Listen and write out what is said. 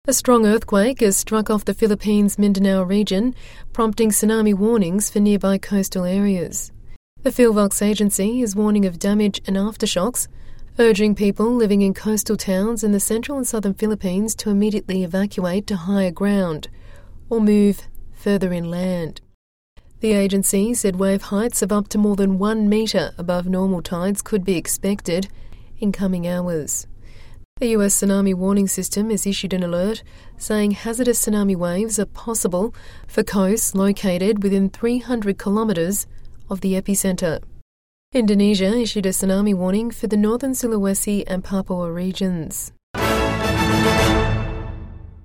A strong earthquake has struck off the Philippines' Mindanao region, prompting tsunami warnings for nearby coastal areas. The Philvox agency is warning of damage and aftershocks, urging people living in coastal towns in the central and southern Philippines to immediately evacuate to higher ground or move further inland. The agency said wave heights of up to more than 1 metre above normal tides could be expected in coming hours. The US Tsunami Warning System has issued an alert saying hazardous tsunami waves are possible for coasts located within 300 kilometres of the epicentre. Indonesia issued a tsunami warning for the northern Sulawesi and Papua regions.